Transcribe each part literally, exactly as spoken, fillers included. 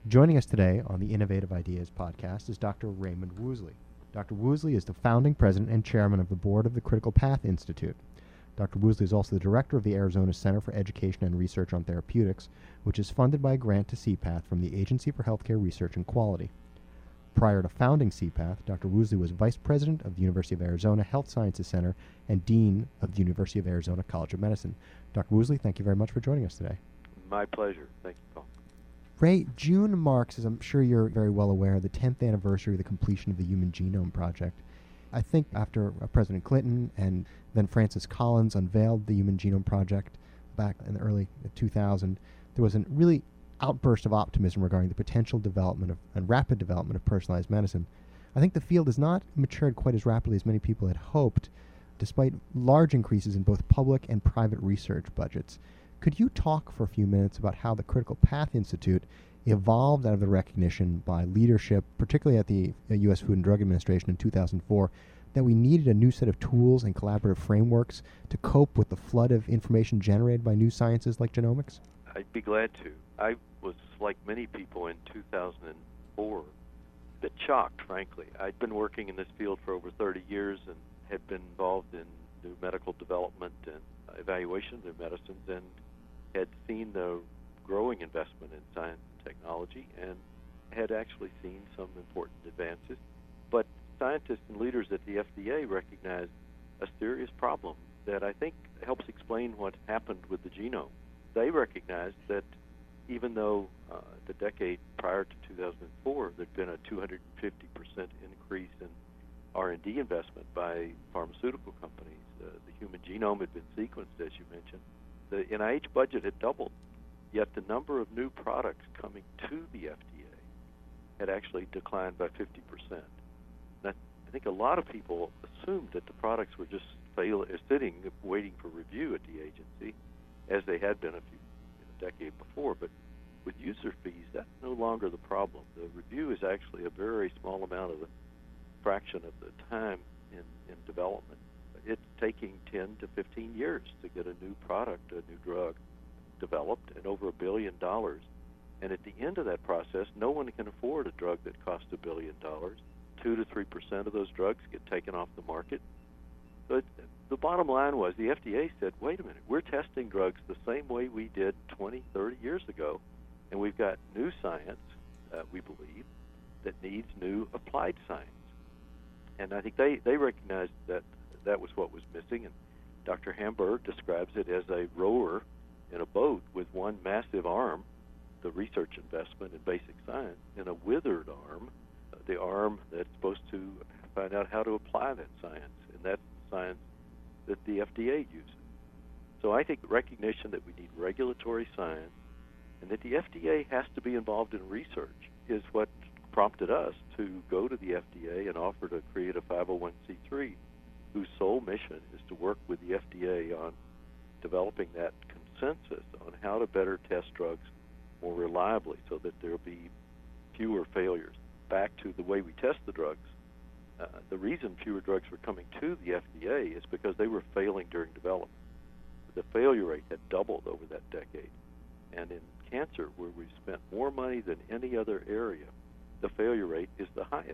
Joining us today on the Innovative Ideas podcast is Doctor Raymond Woolsey. Doctor Woolsey is the founding president and chairman of the board of the Critical Path Institute. Doctor Woolsey is also the director of the Arizona Center for Education and Research on Therapeutics, which is funded by a grant to C PATH from the Agency for Healthcare Research and Quality. Prior to founding C PATH, Doctor Woolsey was vice president of the University of Arizona Health Sciences Center and dean of the University of Arizona College of Medicine. Doctor Woolsey, thank you very much for joining us today. My pleasure. Thank you, Paul. Ray, June marks, as I'm sure you're very well aware, the tenth anniversary of the completion of the Human Genome Project. I think after uh, President Clinton and then Francis Collins unveiled the Human Genome Project back in the early two thousand, there was a really outburst of optimism regarding the potential development of and rapid development of personalized medicine. I think the field has not matured quite as rapidly as many people had hoped, despite large increases in both public and private research budgets. Could you talk for a few minutes about how the Critical Path Institute evolved out of the recognition by leadership, particularly at the U S Food and Drug Administration in two thousand four, that we needed a new set of tools and collaborative frameworks to cope with the flood of information generated by new sciences like genomics? I'd be glad to. I was, like many people in two thousand four, a bit shocked, frankly. I'd been working in this field for over thirty years and had been involved in new medical development and evaluation of new medicines, and had seen the growing investment in science and technology and had actually seen some important advances. But scientists and leaders at the F D A recognized a serious problem that I think helps explain what happened with the genome. They recognized that even though uh, the decade prior to two thousand four there'd been a two hundred fifty percent increase in R and D investment by pharmaceutical companies, uh, the human genome had been sequenced, as you mentioned, the N I H budget had doubled, yet the number of new products coming to the F D A had actually declined by fifty percent. And I, I think a lot of people assumed that the products were just fail, uh, sitting, waiting for review at the agency, as they had been a few a decade before. But with user fees, that's no longer the problem. The review is actually a very small amount of the fraction of the time in, in development. It's taking ten to fifteen years to get a new product, a new drug developed, and over a billion dollars. And at the end of that process, no one can afford a drug that costs a billion dollars. Two to three percent of those drugs get taken off the market. But the bottom line was the F D A said, wait a minute, we're testing drugs the same way we did twenty, thirty years ago, and we've got new science, uh, we believe, that needs new applied science. And I think they, they recognized that that was what was missing, and Doctor Hamburg describes it as a rower in a boat with one massive arm, the research investment in basic science, and a withered arm, uh, the arm that's supposed to find out how to apply that science, and that's the science that the F D A uses. So I think recognition that we need regulatory science and that the F D A has to be involved in research is what prompted us to go to the F D A and offer to create a five oh one c three whose sole mission is to work with the F D A on developing that consensus on how to better test drugs more reliably so that there will be fewer failures. Back to the way we test the drugs, uh, the reason fewer drugs were coming to the F D A is because they were failing during development. The failure rate had doubled over that decade. And in cancer, where we've spent more money than any other area, the failure rate is the highest.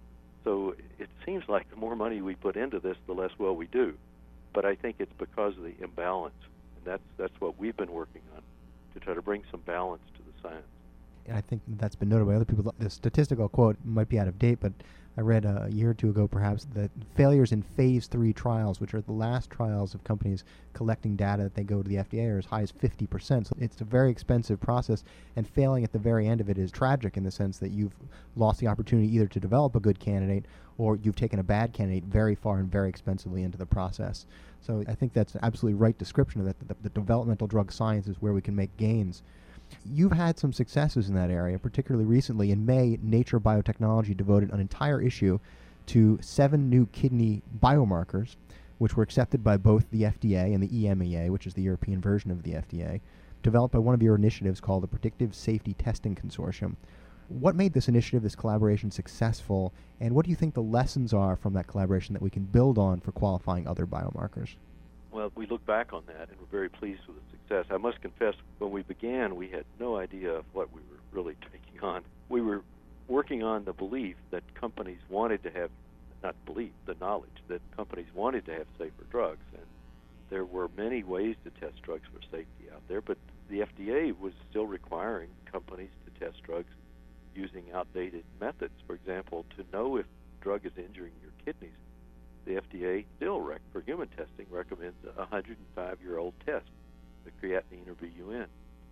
So it seems like the more money we put into this, the less well we do. But I think it's because of the imbalance, and that's that's what we've been working on, to try to bring some balance to the science. And I think that's been noted by other people. The statistical quote might be out of date, but I read uh, a year or two ago perhaps that failures in phase three trials, which are the last trials of companies collecting data that they go to the F D A, are as high as fifty percent. So it's a very expensive process, and failing at the very end of it is tragic in the sense that you've lost the opportunity either to develop a good candidate or you've taken a bad candidate very far and very expensively into the process. So I think that's an absolutely right description of that. The, the developmental drug science is where we can make gains. You've had some successes in that area, particularly recently. In May, Nature Biotechnology devoted an entire issue to seven new kidney biomarkers, which were accepted by both the F D A and the E M E A, which is the European version of the F D A, developed by one of your initiatives called the Predictive Safety Testing Consortium. What made this initiative, this collaboration, successful, and what do you think the lessons are from that collaboration that we can build on for qualifying other biomarkers? Well, we look back on that, and we're very pleased with the success. I must confess, when we began, we had no idea of what we were really taking working on. We were working on the belief that companies wanted to have, not belief, the knowledge that companies wanted to have safer drugs. And there were many ways to test drugs for safety out there, but the F D A was still requiring companies to test drugs using outdated methods. For example, to know if a drug is injuring your kidneys, the F D A still, rec- for human testing, recommends a one hundred five-year-old test, the creatinine or B U N.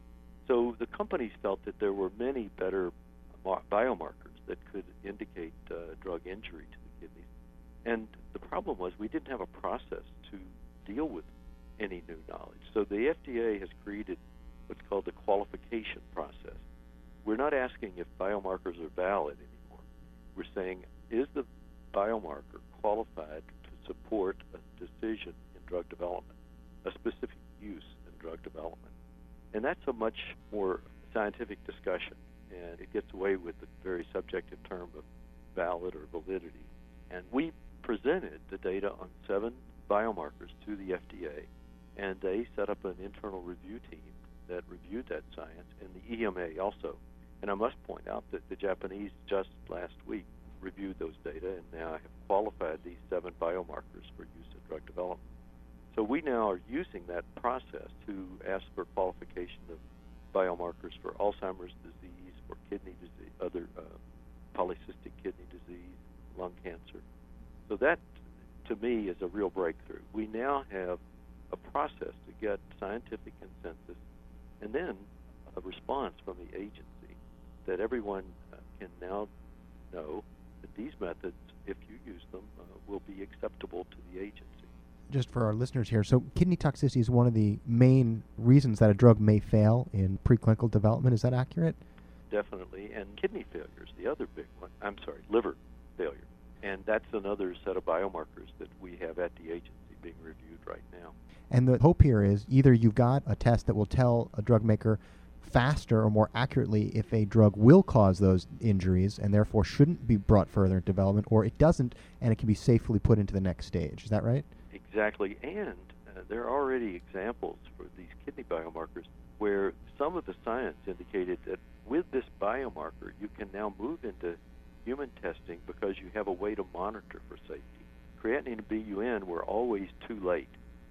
So the companies felt that there were many better mar- biomarkers that could indicate uh, drug injury to the kidneys. And the problem was we didn't have a process to deal with any new knowledge. So the F D A has created what's called the qualification process. We're not asking if biomarkers are valid anymore. We're saying, is the biomarker qualified to support a decision in drug development, a specific use in drug development? And that's a much more scientific discussion, and it gets away with the very subjective term of valid or validity. And we presented the data on seven biomarkers to the F D A, and they set up an internal review team that reviewed that science, and the E M A also. And I must point out that the Japanese just last week reviewed those data and now have qualified these seven biomarkers for use in drug development. So we now are using that process to ask for qualification of biomarkers for Alzheimer's disease, for kidney disease, other uh, polycystic kidney disease, lung cancer. So that, to me, is a real breakthrough. We now have a process to get scientific consensus and then a response from the agency that everyone uh, can now know that these methods, if you use them, uh, will be acceptable to the agency. Just for our listeners here, so kidney toxicity is one of the main reasons that a drug may fail in preclinical development. Is that accurate? Definitely. And kidney failure is the other big one. I'm sorry, liver failure. And that's another set of biomarkers that we have at the agency being reviewed right now. And the hope here is either you've got a test that will tell a drug maker faster or more accurately if a drug will cause those injuries and therefore shouldn't be brought further into development, or it doesn't and it can be safely put into the next stage. Is that right? Exactly. And uh, there are already examples for these kidney biomarkers where some of the science indicated that with this biomarker you can now move into human testing because you have a way to monitor for safety. Creatinine and B U N were always too late.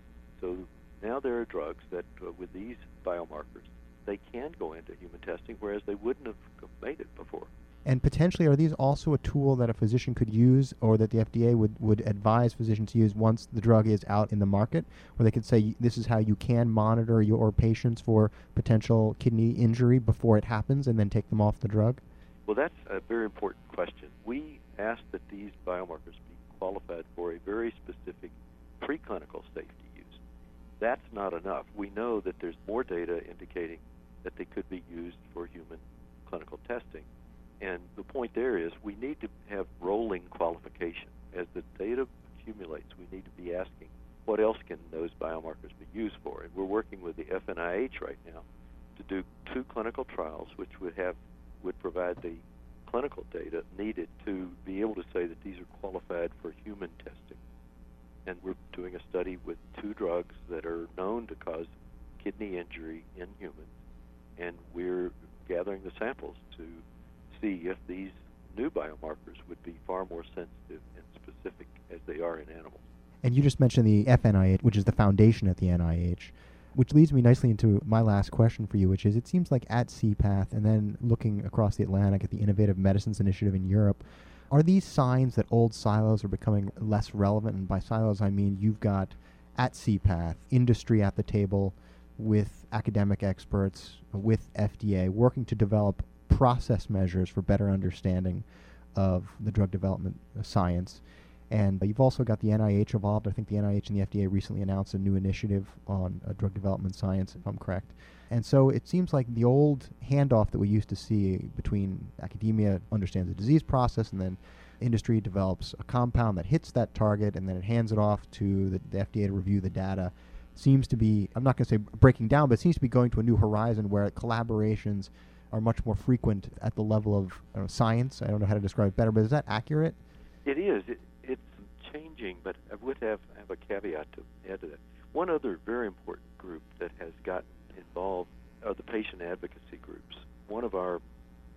So now there are drugs that, uh, with these biomarkers, they can go into human testing, whereas they wouldn't have made it before. And potentially, are these also a tool that a physician could use, or that the F D A would, would advise physicians to use once the drug is out in the market, where they could say, this is how you can monitor your patients for potential kidney injury before it happens, and then take them off the drug? Well, that's a very important question. We ask that these biomarkers be qualified for a very specific preclinical safety use. That's not enough. We know that there's more data indicating that they could be used for human clinical testing. And the point there is we need to have rolling qualification. As the data accumulates, we need to be asking, what else can those biomarkers be used for? And we're working with the F N I H right now to do two clinical trials, which would have would provide the clinical data needed to be able to say that these are qualified for human testing. And we're doing a study with two drugs that are known to cause kidney injury in humans, and we're gathering the samples to see if these new biomarkers would be far more sensitive and specific as they are in animals. And you just mentioned the F N I H, which is the foundation at the N I H, which leads me nicely into my last question for you, which is, it seems like at C PATH and then looking across the Atlantic at the Innovative Medicines Initiative in Europe, are these signs that old silos are becoming less relevant? And by silos, I mean you've got at C PATH industry at the table with academic experts, with F D A, working to develop process measures for better understanding of the drug development science. And uh, you've also got the N I H involved. I think the N I H and the F D A recently announced a new initiative on uh, drug development science, if I'm correct. And so it seems like the old handoff that we used to see between academia understands the disease process and then industry develops a compound that hits that target and then it hands it off to the, the F D A to review the data seems to be, I'm not going to say breaking down, but it seems to be going to a new horizon where collaborations are much more frequent at the level of I don't know, science. I don't know how to describe it better, but is that accurate? It is. It, it's changing, but I would have, have a caveat to add to that. One other very important group that has gotten involved are the patient advocacy groups. One of our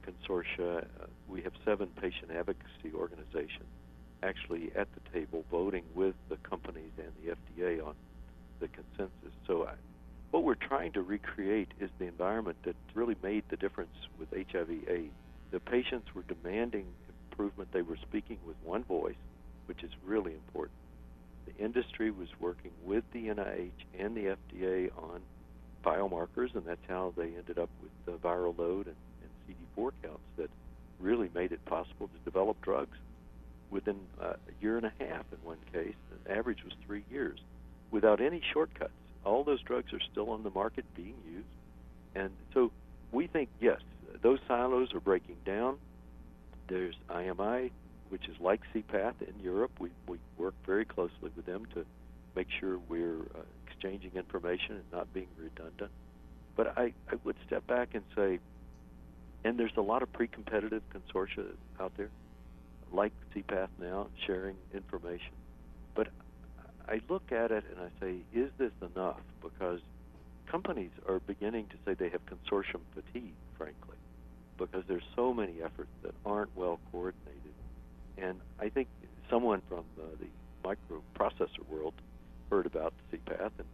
consortia. Uh, we have seven patient advocacy organizations actually at the table voting with the companies and the F D A on the consensus. So I, what we're trying to recreate is the environment that really made the difference with H I V AIDS. The patients were demanding improvement. They were speaking with one voice, which is really important. The industry was working with the N I H and the F D A on biomarkers, and that's how they ended up with the viral load and, and C D four counts that really made it possible to develop drugs within uh, a year and a half in one case. The average was three years without any shortcuts. All those drugs are still on the market being used. And so we think, yes, those silos are breaking down. There's I M I, which is like C PATH in Europe. We, we work very closely with them to make sure we're uh, exchanging information and not being redundant. But I, I would step back and say, and there's a lot of pre-competitive consortia out there, like C PATH now, sharing information. But I look at it and I say, is this enough? Because companies are beginning to say they have consortium fatigue, frankly, because there's so many efforts that aren't well coordinated. And I think someone from uh, the microprocessor world heard about C PATH and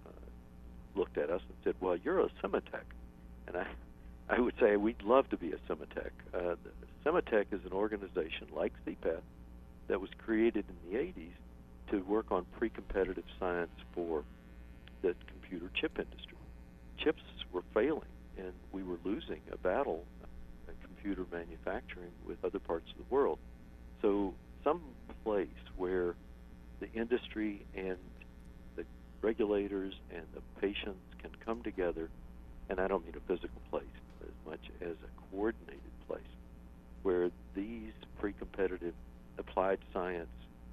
uh, looked at us and said, well, you're a Cematec. And I, I would say we'd love to be a Cematec. Uh, Cematec is an organization like C PATH that was created in the eighties to work on pre-competitive science for the computer chip industry. Chips were failing, and we were losing a battle in computer manufacturing with other parts of the world. So some place where the industry and the regulators and the patients can come together, and I don't mean a physical place as much as a coordinated place, where these pre-competitive applied science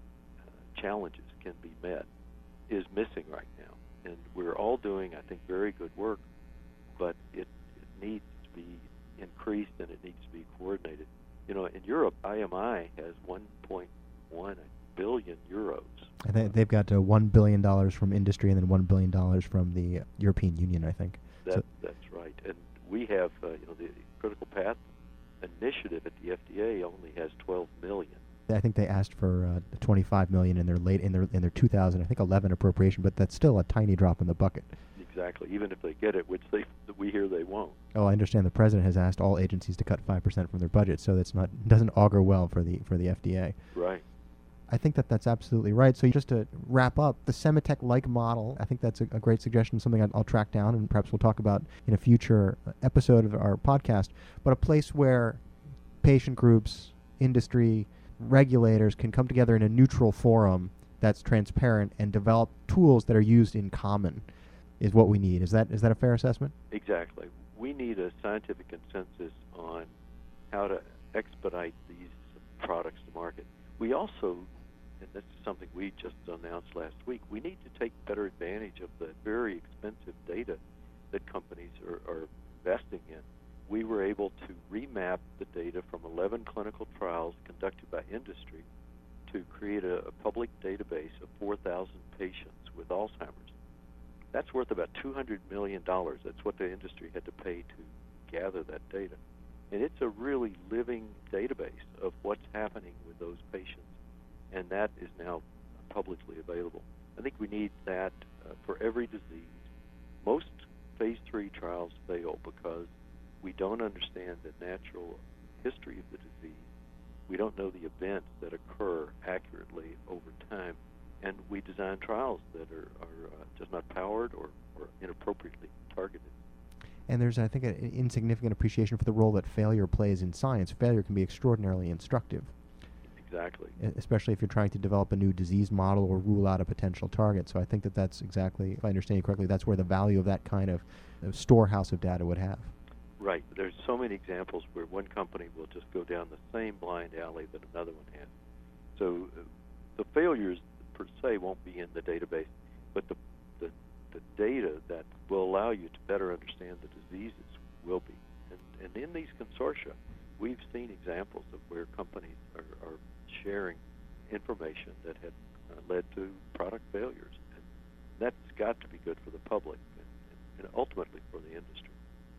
uh, challenges can be met, is missing right now. And we're all doing, I think, very good work, but it, it needs to be increased and it needs to be coordinated. You know, in Europe, I M I has one point one billion euros. I think they've got uh, one billion dollars from industry and then one billion dollars from the European Union, I think. That, so that's right. And we have, uh, you know, the Critical Path Initiative at the F D A only has twelve million. I think they asked for uh, twenty-five million in their late in their in their two thousand, I think eleven appropriation, but that's still a tiny drop in the bucket. Exactly. Even if they get it, which they we hear they won't. Oh, I understand. The president has asked all agencies to cut five percent from their budget, so that's not doesn't augur well for the for the F D A. Right. I think that that's absolutely right. So just to wrap up, the Cematec-like model, I think that's a, a great suggestion, something I'll, I'll track down and perhaps we'll talk about in a future episode of our podcast, but a place where patient groups, industry, regulators can come together in a neutral forum that's transparent and develop tools that are used in common is what we need. Is that is that a fair assessment? Exactly. We need a scientific consensus on how to expedite these products to market. We also, and this is something we just announced last week, we need to take better advantage of the very expensive data that companies are, are investing in. We were able to remap the data from eleven clinical trials conducted by industry to create a, a public database of four thousand patients with Alzheimer's. That's worth about two hundred million dollars. That's what the industry had to pay to gather that data. And it's a really living database of what's happening with those patients, and that is now publicly available. I think we need that uh, for every disease. Most phase three trials fail because we don't understand the natural history of the disease. We don't know the events that occur accurately over time, and we design trials that are, are uh, just not powered or, or inappropriately targeted. And there's, I think, an insignificant appreciation for the role that failure plays in science. Failure can be extraordinarily instructive. Exactly. Especially if you're trying to develop a new disease model or rule out a potential target. So I think that that's exactly, if I understand you correctly, that's where the value of that kind of, of storehouse of data would have. Right. There's so many examples where one company will just go down the same blind alley that another one has. So uh, the failures per se won't be in the database, but the, the the data that will allow you to better understand the diseases will be. And, and in these consortia, we've seen examples of where companies are, are sharing information that had uh, led to product failures. And that's got to be good for the public and, and ultimately for the industry.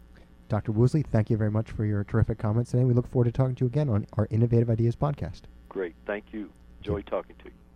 Doctor Woosley, thank you very much for your terrific comments today. We look forward to talking to you again on our Innovative Ideas podcast. Great. Thank you. Enjoy talking to you.